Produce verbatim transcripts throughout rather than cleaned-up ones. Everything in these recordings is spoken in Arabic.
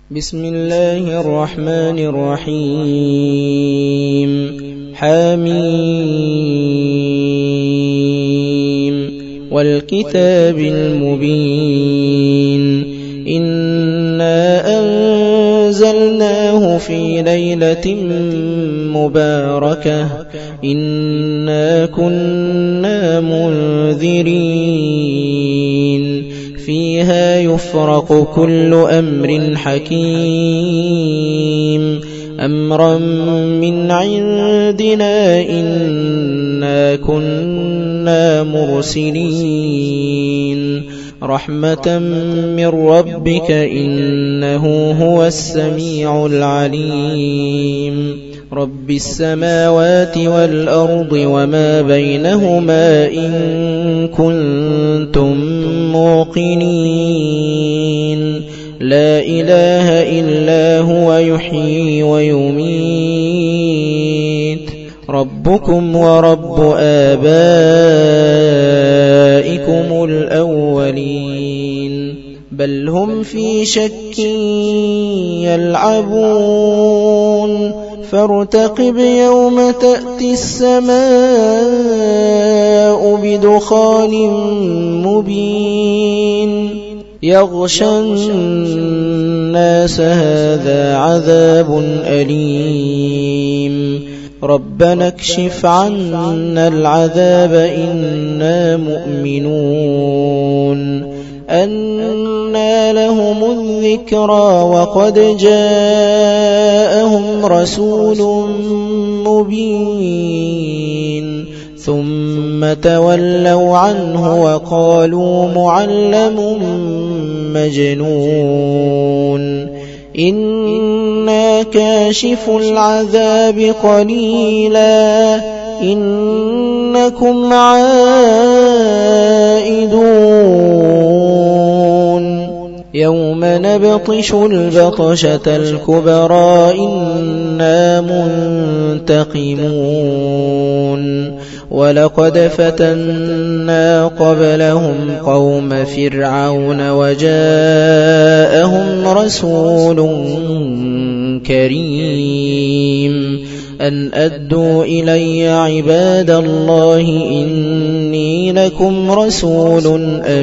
بسم الله الرحمن الرحيم. حميم والكتاب المبين. إنا أنزلناه في ليلة مباركة إنا كنا منذرين فيها يفرق كل أمر حكيم أمرا من عندنا إنا كنا مرسلين رحمة من ربك إنه هو السميع العليم رب السماوات والأرض وما بينهما إن كنتم موقنين لا إله إلا هو يحيي ويميت ربكم ورب آبائكم الأولين بل هم في شك يلعبون فارتقب يوم تأتي السماء بدخان مبين يغشى الناس هذا عذاب أليم ربنا اكشف عنا العذاب إنا مؤمنون أنى لهم الذكرى وقد جاءهم رسول مبين ثم تولوا عنه وقالوا معلم مجنون إنا كاشف العذاب قليلا إنكم عائدون يوم نبطش البطشة الكبرى إنا منتقمون ولقد فتنا قبلهم قوم فرعون وجاءهم رسول كريم أن أدوا إلي عباد الله إني لكم رسول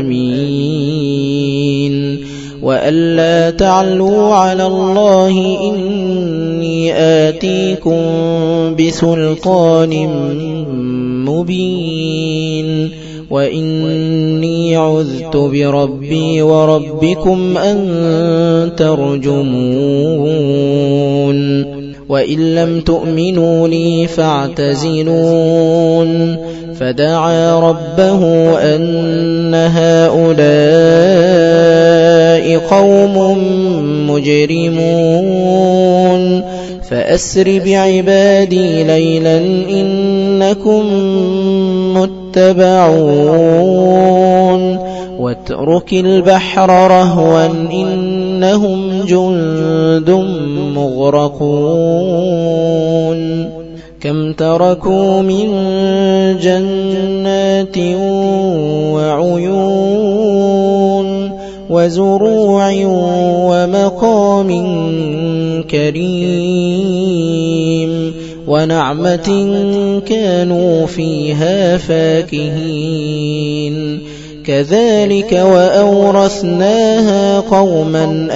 أمين وأن لا تعلوا على الله إني آتيكم بسلطان مبين وإني عذت بربي وربكم أن ترجمون وإن لم تؤمنوا لي فاعتزلون فدعا ربه أن هؤلاء قوم مجرمون فأسر بعبادي ليلا إنكم متبعون واترك البحر رهوا إنهم جند مغرقون كم تركوا من جنات وعيون وزروع ومقام كريم ونعمة كانوا فيها فاكهين كذلك وأورثناها قوما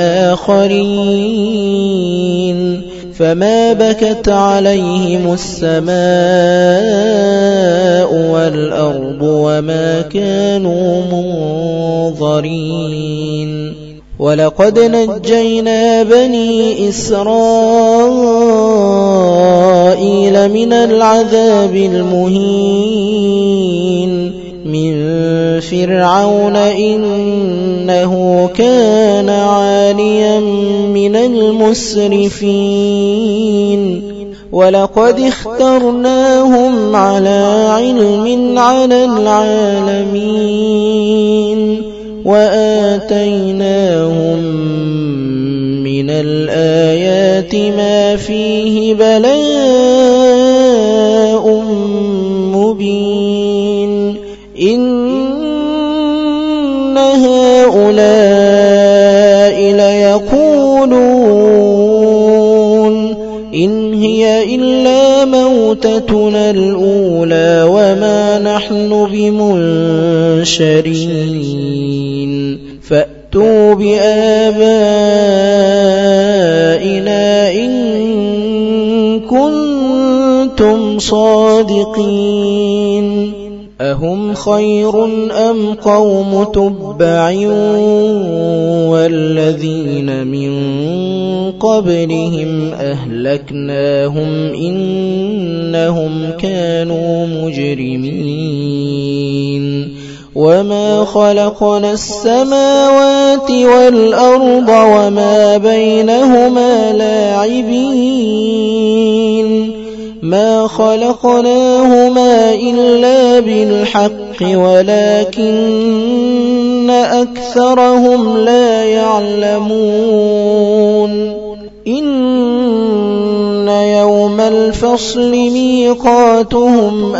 آخرين فما بكت عليهم السماء والأرض وما كانوا منظرين ولقد نجينا بني إسرائيل من العذاب المهين من فرعون إنه كان عاليا من المسرفين ولقد اخترناهم على علم على العالمين وآتيناهم من الآيات ما فيه بلاء مبين إن هؤلاء ليقولون يقولون إن هي إلا موتتنا الأولى وما نحن بمنشرين فأتوا بآبائنا إن كنتم صادقين أهم خير أم قوم تبع والذين من قبلهم أهلكناهم إنهم كانوا مجرمين وما خلقنا السماوات والأرض وما بينهما لاعبين ما خلقناهما إلا بالحق ولكن أكثرهم لا يعلمون إن يوم الفصل ميقاتهم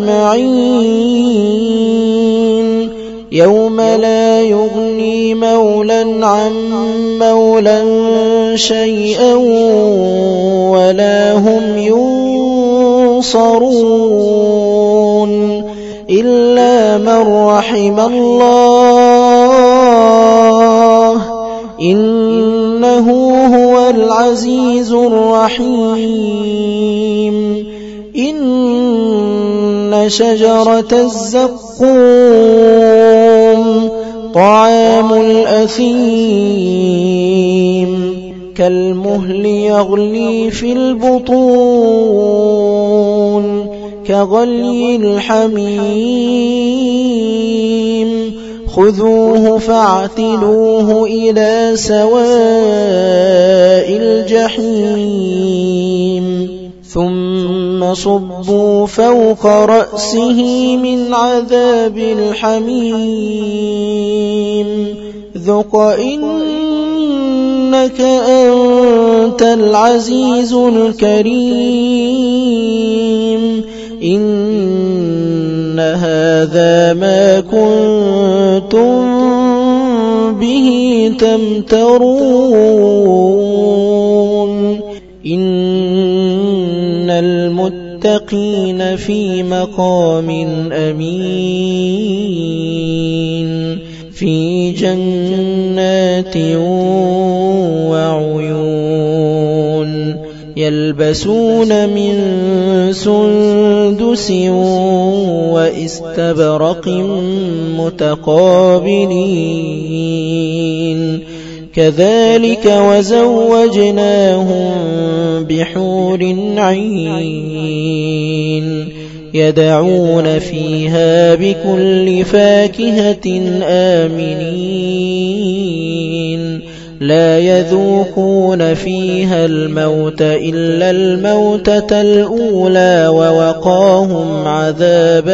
أجمعين يوم لا يغني مولى عن مولى شيئا ولا هم ينصرون إلا من رحم الله إنه هو العزيز الرحيم إن شجرة الزقوم طعام الأثيم كالمهل يغلي في البطون كغلي الحميم خذوه فاعتلوه إلى سواء الجحيم ثم صبوا فوق رأسه من عذاب الحميم ذق إنك أنت العزيز الكريم إن هذا ما كنتم به تمترون إن المتقين في مقام أمين في جنات وعيون يلبسون من سندس واستبرق متقابلين كذلك وزوجناهم بحور عين يدعون فيها بكل فاكهة آمنين لا يذوقون فيها الموت إلا الموتة الأولى ووقاهم عذاب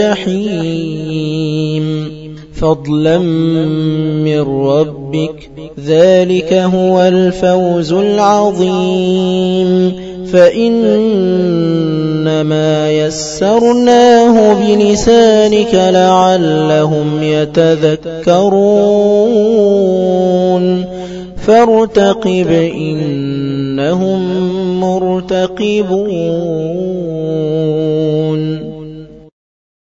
الجحيم فضلا من ربك ذلك هو الفوز العظيم فإنما يسرناه بلسانك لعلهم يتذكرون فارتقب إنهم مرتقبون